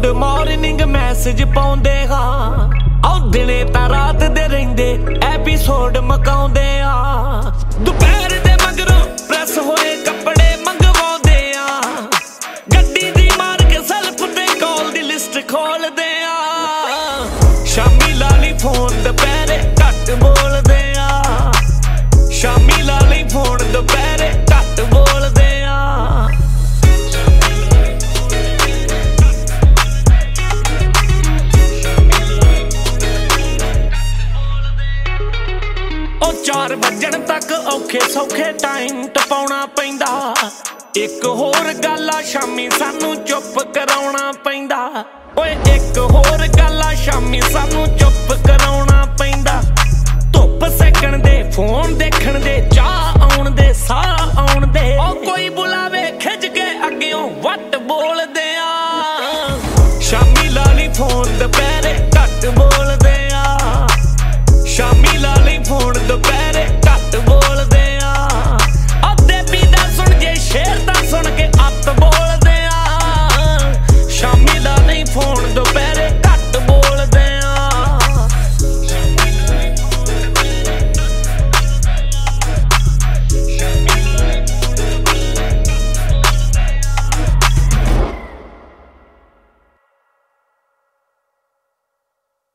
good morning message पाउंदे हाँ औ दिने तां रात दे रहिंदे एपीसोड मकाउंदे आ दुपहर दे मगरों प्रेस होए कपड़े मंगवाउंदे आ गड्डी दी मार के सेल्फ ते कॉल दी लिस्ट खोलदे आ शामी लाली फोन दुपहरे घट बोलदे आ शामी लाली फोन दुपहरे घट बोलदे आ ओ 4 वजण तक औखे सौखे टाइम टपाउणा पैंदा एक होर गल आ शामी सानू चुप कराउणा पैंदा ओए एक होर गल आ शामी सानू चुप कराउणा पैंदा धुप सेकण दे फोन देखण दे चाह आउण दे साह आउण दे ओ कोई बुला